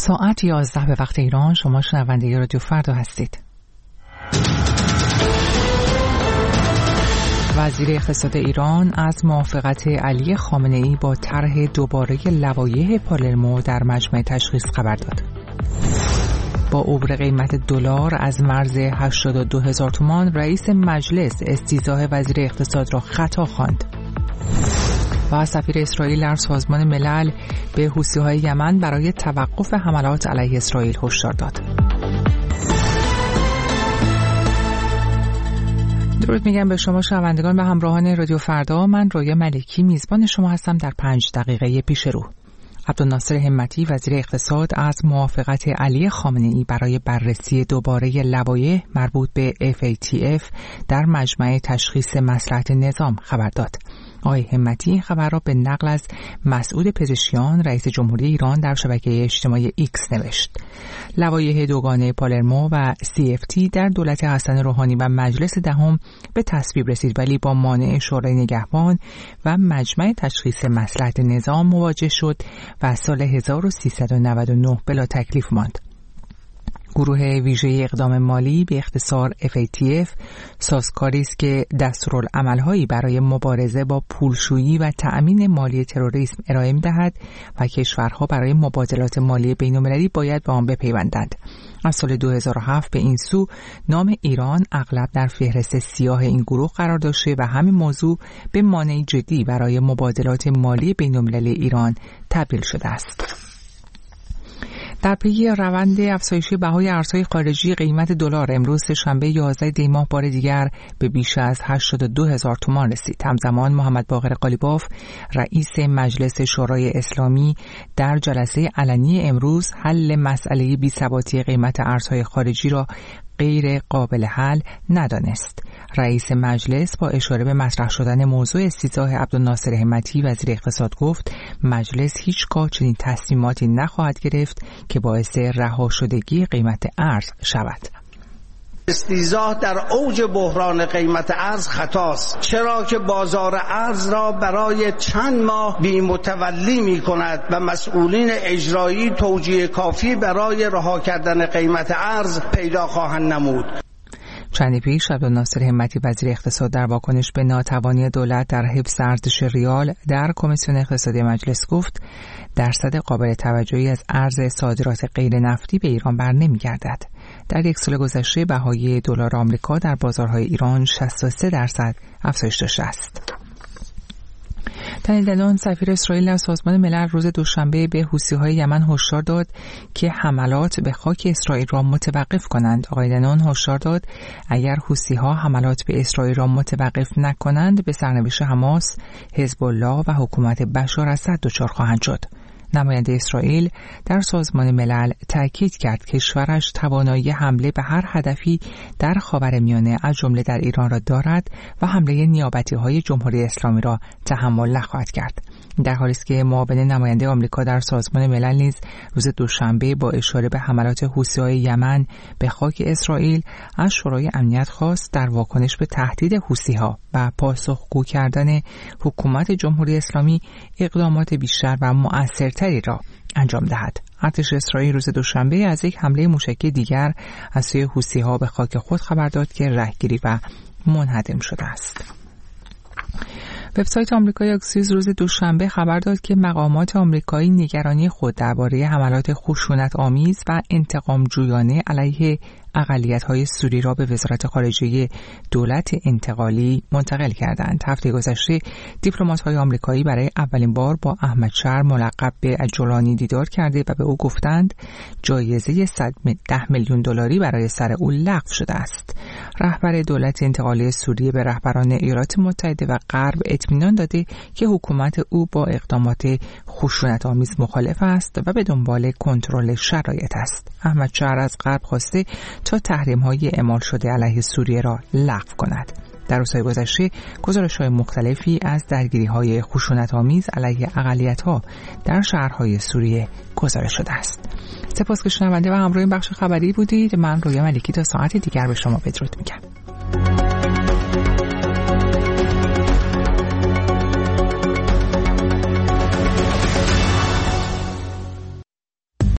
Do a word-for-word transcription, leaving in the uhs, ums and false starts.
ساعت یازده به وقت ایران. شما شنونده رادیو فردا هستید. وزیر اقتصاد ایران از موافقت علی خامنه‌ای با طرح دوباره لوایح پالرمو در مجمع تشخیص خبر داد. با عبور قیمت دلار از مرز هشتاد و دو هزار تومان، رئیس مجلس استیضاح وزیر اقتصاد را خطا خواند. و سفیر اسرائیل در سازمان ملل به حوثی‌های یمن برای توقف حملات علیه اسرائیل هشدار داد. درود میگم به شما شنوندگان و همراهان رادیو فردا. من رویا ملکی میزبان شما هستم در پنج دقیقه پیش رو. عبدالناصر همتی وزیر اقتصاد از موافقت علی خامنه‌ای برای بررسی دوباره لوایح مربوط به اف ای تی اف در مجمع تشخیص مصلحت نظام خبر داد. آقای همتی این خبر را به نقل از مسعود پزشکیان رئیس جمهوری ایران در شبکه اجتماعی ایکس نوشت. لوایح دوگانه پالرمو و سی اف تی در دولت حسن روحانی و مجلس دهم به تصویب رسید، ولی با مانع شورای نگهبان و مجمع تشخیص مصلحت نظام مواجه شد و سال هزار و سیصد و نود و نه بلا تکلیف ماند. گروه ویژه اقدام مالی به اختصار اف ای تی اف سازکاری است که دستورالعمل‌هایی برای مبارزه با پولشویی و تأمین مالی تروریسم ارائه می‌دهد و کشورها برای مبادلات مالی بین‌المللی باید به آن بپیوندند. از سال دو هزار و هفت به این سو نام ایران اغلب در فهرست سیاه این گروه قرار داشته و همین موضوع به مانع جدی برای مبادلات مالی بین‌المللی ایران تبدیل شده است. در پی روند افزایش بهای ارزهای خارجی، قیمت دلار امروز شنبه یازده دی ماه بار دیگر به بیش از هشتاد و دو هزار تومان رسید. همزمان محمد باقر قالیباف رئیس مجلس شورای اسلامی در جلسه علنی امروز حل مسئله بی‌ثباتی قیمت ارزهای خارجی را غیر قابل حل ندانست. رئیس مجلس با اشاره به مطرح شدن موضوع استیضاح عبدالناصر همتی وزیر اقتصاد گفت مجلس هیچگاه چنین تصمیماتی نخواهد گرفت که باعث رها شدگی قیمت ارز شود. استیضاح در اوج بحران قیمت ارز خطاست، چرا که بازار ارز را برای چند ماه بی متولی می کند و مسئولین اجرایی توجیه کافی برای رها کردن قیمت ارز پیدا خواهند نمود. چندی پیش عبدالناصر همتی وزیر اقتصاد در واکنش به ناتوانی دولت در حفظ ارزش ریال در کمیسیون اقتصادی مجلس گفت درصد قابل توجهی از ارز صادرات غیر نفتی به ایران بر نمی‌گردد. در یک سال گذشته بهای دلار آمریکا در بازارهای ایران شصت و سه درصد افزایش داشته است. تنیدلان سفیر اسرائیل در سازمان ملل روز دوشنبه به حوثی‌های یمن هشدار داد که حملات به خاک اسرائیل را متوقف کنند. آقای دنان هشدار داد اگر حوثی‌ها حملات به اسرائیل را متوقف نکنند به سرنوشت حماس، حزب الله و حکومت بشار اسد دچار خواهند شد. نماینده اسرائیل در سازمان ملل تاکید کرد کشورش توانایی حمله به هر هدفی در خاورمیانه از جمله در ایران را دارد و حمله نیابتی‌های جمهوری اسلامی را تحمل نخواهد کرد. در حالی است که معاون نماینده آمریکا در سازمان ملل نیز روز دوشنبه با اشاره به حملات حوثی‌های یمن به خاک اسرائیل از شورای امنیت خواست در واکنش به تهدید حوثی‌ها و پاسخگو کردن حکومت جمهوری اسلامی اقدامات بیشتر و مؤثرتری را انجام دهد. ارتش اسرائیل روز دوشنبه از یک حمله موشکی دیگر از سوی حوثی‌ها به خاک خود خبر داد که رهگیری و منهدم شده است. وبسایت آمریکای اکسیوز روز دوشنبه خبر داد که مقامات آمریکایی نگرانی خود درباره حملات خشونت آمیز و انتقام جویانه علیه اقلیت‌های سوری را به وزارت خارجه دولت انتقالی منتقل کردند. هفته گذشته دیپلمات‌های آمریکایی برای اولین بار با احمد شهر ملقب به جولانی دیدار کرده و به او گفتند جایزه صد ده میلیون دلاری برای سر او لغو شده است. رهبر دولت انتقالی سوریه به رهبران ایالات متحده و غرب اطمینان داده که حکومت او با اقدامات خشونت‌آمیز مخالف است و به دنبال کنترل شرایط است. احمد شهر از غرب خواسته تا تحریم‌های اعمال شده علیه سوریه را لغو کند. در روزهای گذشته گزارش‌های مختلفی از درگیری‌های خشونت‌آمیز علیه اقلیت‌ها در شهرهای سوریه گزارش شده است. سپاس که شنونده و همراه این بخش خبری بودید. من رویا ملکی تا ساعت دیگر به شما بدرود میگم.